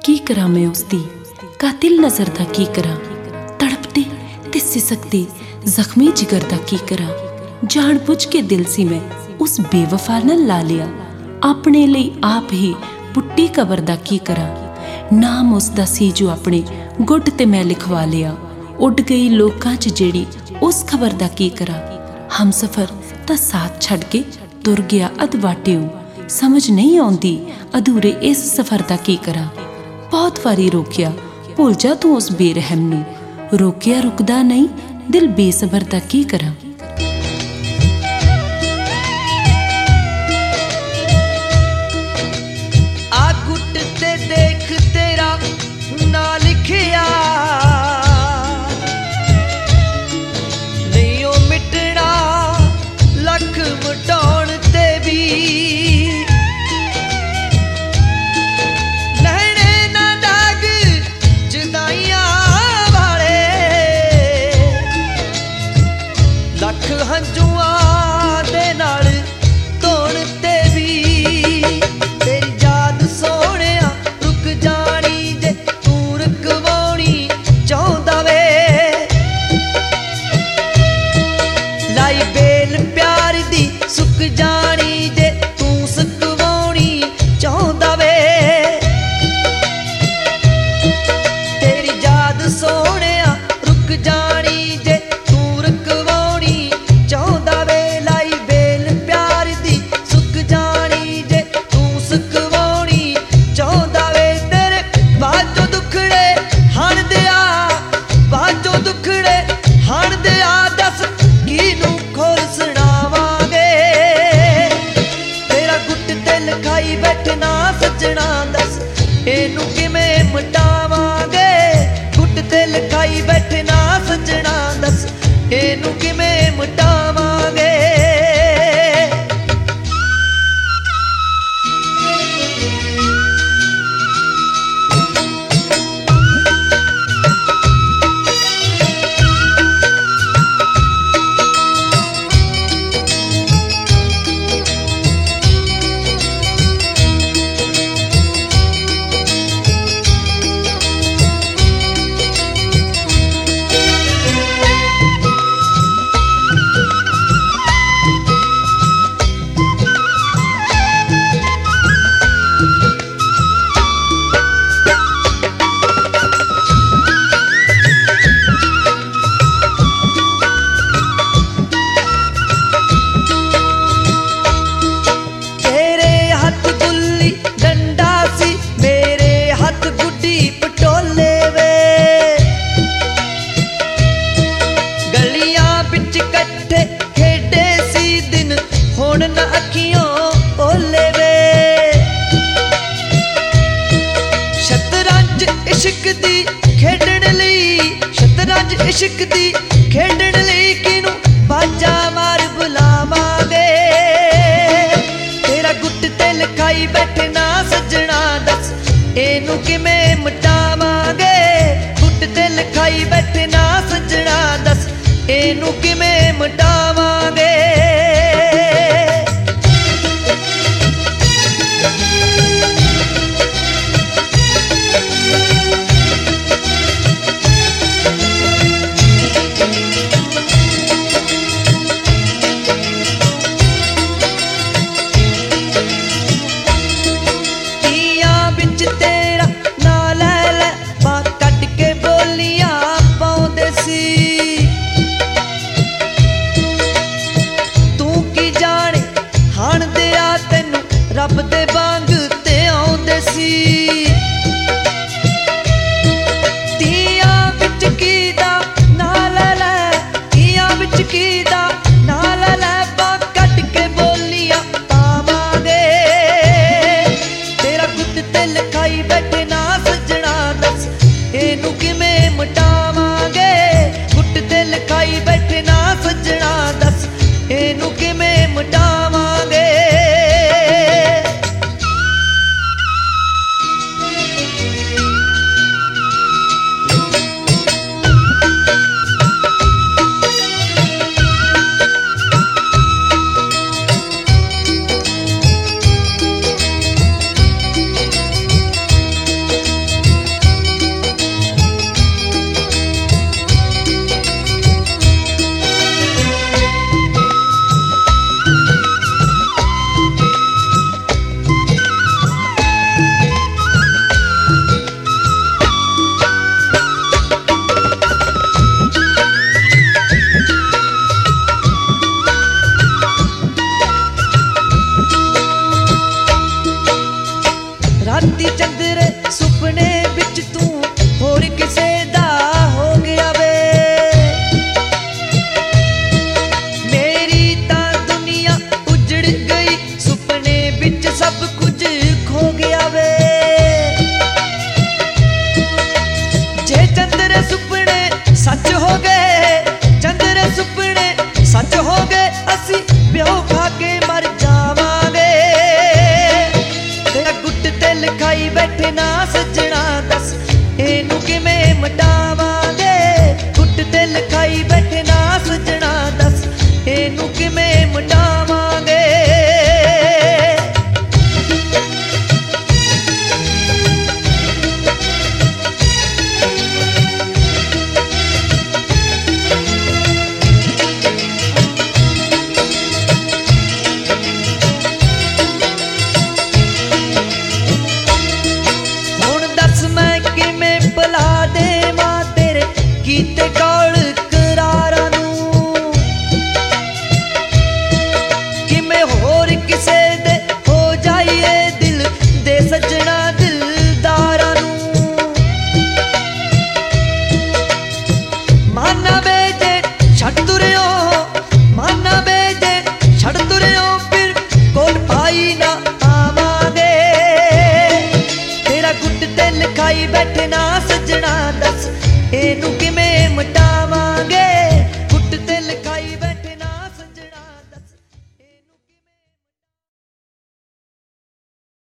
की करा मैं उसदी कातिल नज़र दा की करा, तड़पते ते सिसकते जख्मी जिगर दा की करा। जान बुझ के दिल सी मैं उस बेवफा नाल ला लिया, अपने लिए आप ही पुट्टी कबर दा की करा। नाम उसदा सी जो अपने गुट ते मैं लिखवा लिया, उड़ गई लोकां च जेड़ी उस खबर दा की करा। हम सफर ता साथ छड़ के तुर गया अधवाटियों, समझ नहीं आउंदी अधूरे इस सफर दा की करा। बहुत वारी रोकिया भुल जा तू उस बेरहम नूं, रोकिया रुकदा नहीं दिल बेसबर दा की करा। आ गुट ते देख तेरा ना लिखिया, नहीं ओ मिटना लख मिटाउण ते भी, लहणे ना दाग जुदाइयां वाले, लख हंजुआं दे नाल धोण ते भी। तेरी याद सोहणिया रुक जानी जे तू रुकवाउणी चाहुंदा वे, लाई बेल प्यार दी सुक जानी जे तू सुकवाउणी चाहुंदा वे। तेरी याद सोहणिया रुक जानी जे तू रुकवाउणी चाहुंदा वे, लाई बेल प्यार दी सुक जानी जे तू सुकवाउणी चाहुंदा वे। तेरे बाजो दुखड़े हण दिया, बाजो दुखड़े हण दिया, दस किनू खोल सुनावांगे। तेरा गुट ते लिखाई बैठना सजना, दस इनू किवें मिटावांगे। गुट ते लिखाई बैठना सजना, दस इनू किवें मिटावांगे। तेरे हथ गुल्ली डंडा सी, मेरे हथ गुड्डी पटोले वे, गलियां बिच कट्ठे खेडे सी दिन, हुण न अखियों ओले वे। शतरंज इश्क दी खेडण लई, शतरंज इश्क दी खेडण लई, किनू बाजा मार बुलावांगे। तेरा गुट ते लिखाई बैठना सजना, दस इनू किवें मिटावांगे। गुट ते लिखाई बैठना सजना, दस इनू किवें मिटावांगे। तियां बिच तेरा ना लै लै बां कट के बोलियां पाउंदे सी, तू की जाने हण दिया तैनू रब दे वांग ते आउंदे सी। तियां बिच कीदा ना लै लै, तियां बिच कीदा ना लै लै, बां कट के बोलियां पावांगे। तेरा गुट ते लिखाई बैठना सजना, दस इनू किवें मिटावांगे। गुट ते लिखाई बैठना सजना, दस इनू किवें मिटावांगे। चंदरे सुपने बिच तू होर किसे दा हो गया वे। मेरी तां दुनिया उजड़ गई, सुपने बिच सब कुछ खो गया वे। जे चंदरे सुपने सच हो गए, चंदरे सुपने सच हो गए, असी प्यो खा के मर जावांगे। तेरा गुट ते लिखाई बैठे ना सजना, दस एनू किवें मिटावांगे। गुट ते लिखाई बैठे ना सजना, दस एनू किवें मिटावांगे। कीते कौल करारा नूं किवें होर किसे दे हो जाइए, दिल दे सजना दिलदारा नूं। माना वे जे छड़ तुरियो, माना वे जे छड़ तुरियो, फिर कोल पाई ना आवांगे। तेरा गुट ते लिखाई बैठे ना सजना,